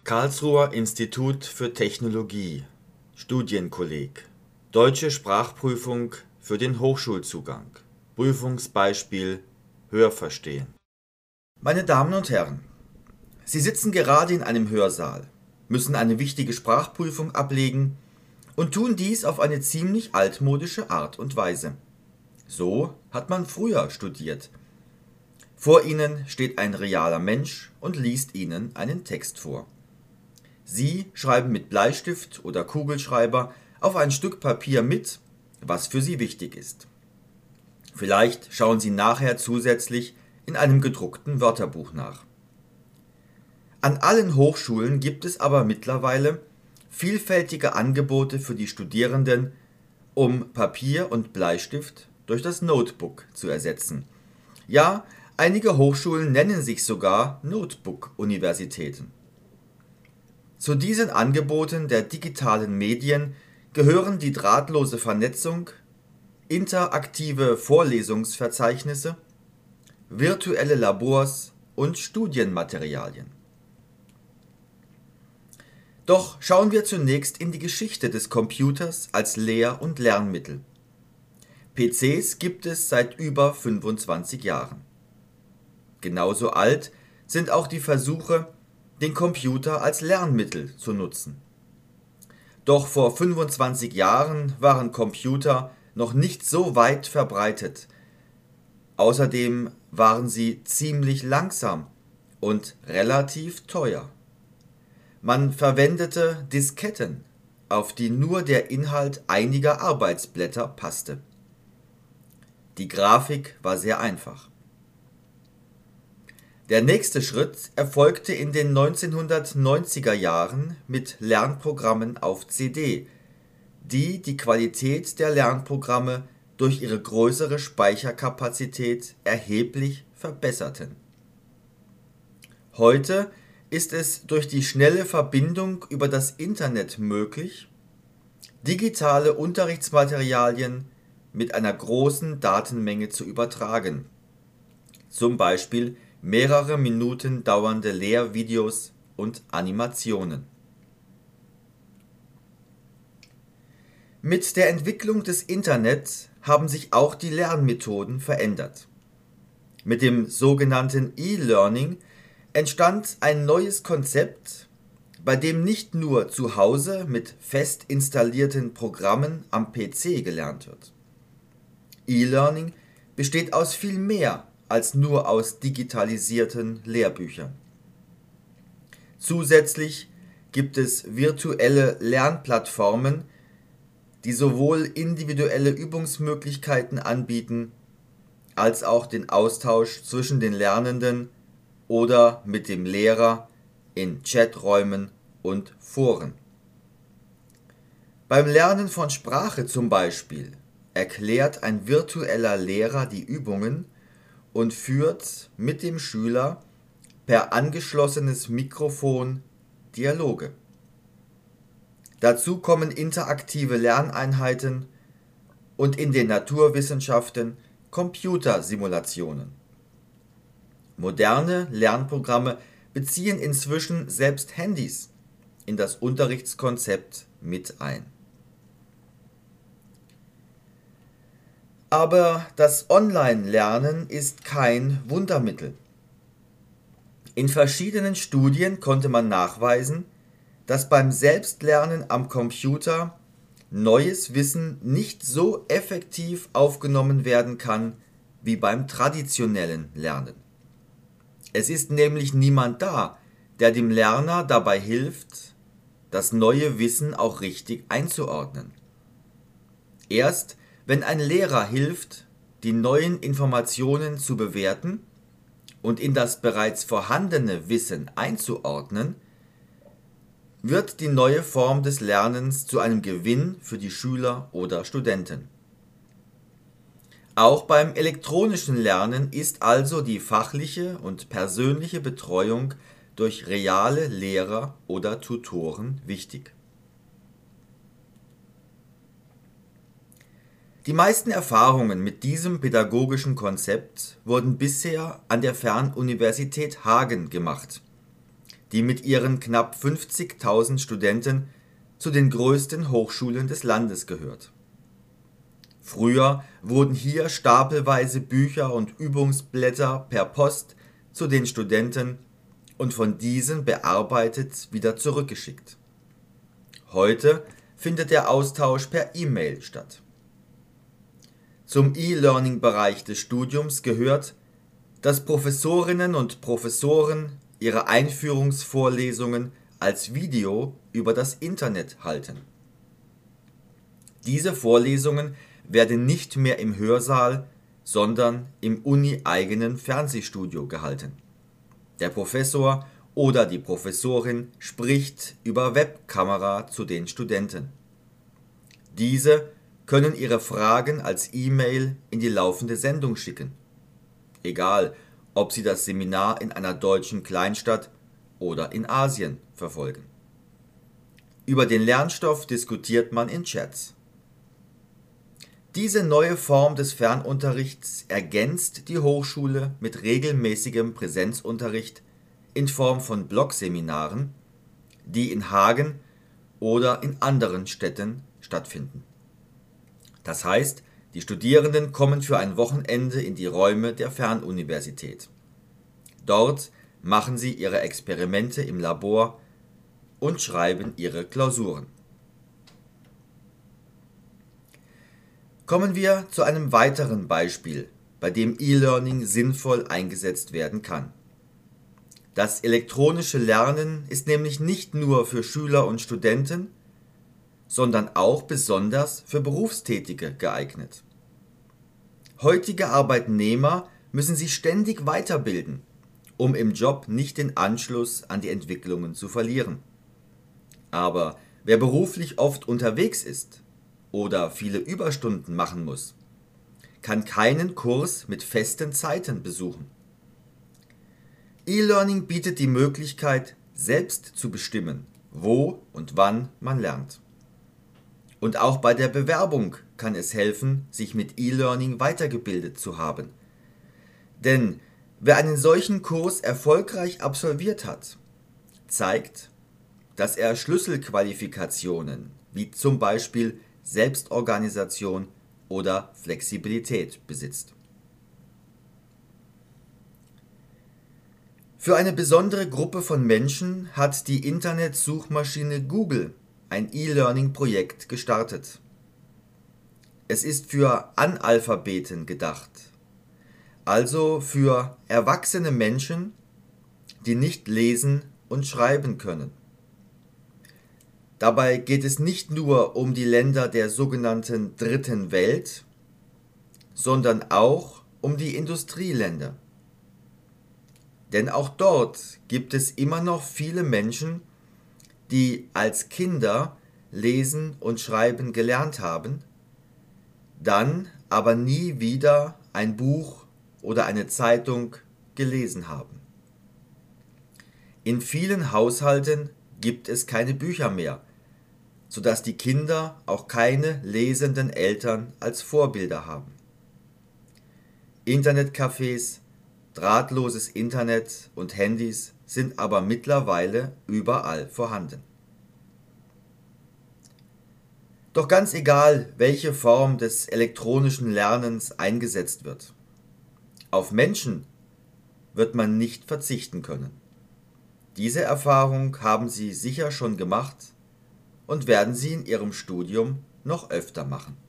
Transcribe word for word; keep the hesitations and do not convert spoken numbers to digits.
Karlsruher Institut für Technologie Studienkolleg Deutsche Sprachprüfung für den Hochschulzugang Prüfungsbeispiel Hörverstehen. Meine Damen und Herren, Sie sitzen gerade in einem Hörsaal, müssen eine wichtige Sprachprüfung ablegen und tun dies auf eine ziemlich altmodische Art und Weise. So hat man früher studiert. Vor Ihnen steht ein realer Mensch und liest Ihnen einen Text vor. Sie schreiben mit Bleistift oder Kugelschreiber auf ein Stück Papier mit, was für Sie wichtig ist. Vielleicht schauen Sie nachher zusätzlich in einem gedruckten Wörterbuch nach. An allen Hochschulen gibt es aber mittlerweile vielfältige Angebote für die Studierenden, um Papier und Bleistift durch das Notebook zu ersetzen. Ja, einige Hochschulen nennen sich sogar Notebook-Universitäten. Zu diesen Angeboten der digitalen Medien gehören die drahtlose Vernetzung, interaktive Vorlesungsverzeichnisse, virtuelle Labors und Studienmaterialien. Doch schauen wir zunächst in die Geschichte des Computers als Lehr- und Lernmittel. P Cs gibt es seit über fünfundzwanzig Jahren. Genauso alt sind auch die Versuche, den Computer als Lernmittel zu nutzen. Doch vor fünfundzwanzig Jahren waren Computer noch nicht so weit verbreitet. Außerdem waren sie ziemlich langsam und relativ teuer. Man verwendete Disketten, auf die nur der Inhalt einiger Arbeitsblätter passte. Die Grafik war sehr einfach. Der nächste Schritt erfolgte in den neunzehnhundertneunziger Jahren mit Lernprogrammen auf C D, die die Qualität der Lernprogramme durch ihre größere Speicherkapazität erheblich verbesserten. Heute ist es durch die schnelle Verbindung über das Internet möglich, digitale Unterrichtsmaterialien mit einer großen Datenmenge zu übertragen, zum Beispiel mehrere Minuten dauernde Lehrvideos und Animationen. Mit der Entwicklung des Internets haben sich auch die Lernmethoden verändert. Mit dem sogenannten E-Learning entstand ein neues Konzept, bei dem nicht nur zu Hause mit fest installierten Programmen am P C gelernt wird. E-Learning besteht aus viel mehr als nur aus digitalisierten Lehrbüchern. Zusätzlich gibt es virtuelle Lernplattformen, die sowohl individuelle Übungsmöglichkeiten anbieten, als auch den Austausch zwischen den Lernenden oder mit dem Lehrer in Chaträumen und Foren. Beim Lernen von Sprache zum Beispiel erklärt ein virtueller Lehrer die Übungen und führt mit dem Schüler per angeschlossenes Mikrofon Dialoge. Dazu kommen interaktive Lerneinheiten und in den Naturwissenschaften Computersimulationen. Moderne Lernprogramme beziehen inzwischen selbst Handys in das Unterrichtskonzept mit ein. Aber das Online-Lernen ist kein Wundermittel. In verschiedenen Studien konnte man nachweisen, dass beim Selbstlernen am Computer neues Wissen nicht so effektiv aufgenommen werden kann wie beim traditionellen Lernen. Es ist nämlich niemand da, der dem Lerner dabei hilft, das neue Wissen auch richtig einzuordnen. Erst wenn ein Lehrer hilft, die neuen Informationen zu bewerten und in das bereits vorhandene Wissen einzuordnen, wird die neue Form des Lernens zu einem Gewinn für die Schüler oder Studenten. Auch beim elektronischen Lernen ist also die fachliche und persönliche Betreuung durch reale Lehrer oder Tutoren wichtig. Die meisten Erfahrungen mit diesem pädagogischen Konzept wurden bisher an der Fernuniversität Hagen gemacht. die mit ihren knapp fünfzigtausend Studenten zu den größten Hochschulen des Landes gehört. Früher wurden hier stapelweise Bücher und Übungsblätter per Post zu den Studenten und von diesen bearbeitet wieder zurückgeschickt. Heute findet der Austausch per E-Mail statt. Zum E-Learning-Bereich des Studiums gehört, dass Professorinnen und Professoren ihre Einführungsvorlesungen als Video über das Internet halten. Diese Vorlesungen werden nicht mehr im Hörsaal, sondern im uni-eigenen Fernsehstudio gehalten. Der Professor oder die Professorin spricht über Webkamera zu den Studenten. Diese können ihre Fragen als E-Mail in die laufende Sendung schicken. Egal, ob sie das Seminar in einer deutschen Kleinstadt oder in Asien verfolgen. Über den Lernstoff diskutiert man in Chats. Diese neue Form des Fernunterrichts ergänzt die Hochschule mit regelmäßigem Präsenzunterricht in Form von Blogseminaren, die in Hagen oder in anderen Städten stattfinden. Das heißt, die Studierenden kommen für ein Wochenende in die Räume der Fernuniversität. Dort machen sie ihre Experimente im Labor und schreiben ihre Klausuren. Kommen wir zu einem weiteren Beispiel, bei dem E-Learning sinnvoll eingesetzt werden kann. Das elektronische Lernen ist nämlich nicht nur für Schüler und Studenten, sondern auch besonders für Berufstätige geeignet. Heutige Arbeitnehmer müssen sich ständig weiterbilden, um im Job nicht den Anschluss an die Entwicklungen zu verlieren. Aber wer beruflich oft unterwegs ist oder viele Überstunden machen muss, kann keinen Kurs mit festen Zeiten besuchen. E-Learning bietet die Möglichkeit, selbst zu bestimmen, wo und wann man lernt. Und auch bei der Bewerbung kann es helfen, sich mit E-Learning weitergebildet zu haben. Denn wer einen solchen Kurs erfolgreich absolviert hat, zeigt, dass er Schlüsselqualifikationen wie zum Beispiel Selbstorganisation oder Flexibilität besitzt. Für eine besondere Gruppe von Menschen hat die Internetsuchmaschine Google ein E-Learning-Projekt gestartet. Es ist für Analphabeten gedacht, also für erwachsene Menschen, die nicht lesen und schreiben können. Dabei geht es nicht nur um die Länder der sogenannten Dritten Welt, sondern auch um die Industrieländer. Denn auch dort gibt es immer noch viele Menschen, die als Kinder lesen und schreiben gelernt haben, dann aber nie wieder ein Buch oder eine Zeitung gelesen haben. In vielen Haushalten gibt es keine Bücher mehr, sodass die Kinder auch keine lesenden Eltern als Vorbilder haben. Internetcafés, drahtloses Internet und Handys sind aber mittlerweile überall vorhanden. Doch ganz egal, welche Form des elektronischen Lernens eingesetzt wird, auf Menschen wird man nicht verzichten können. Diese Erfahrung haben Sie sicher schon gemacht und werden Sie in Ihrem Studium noch öfter machen.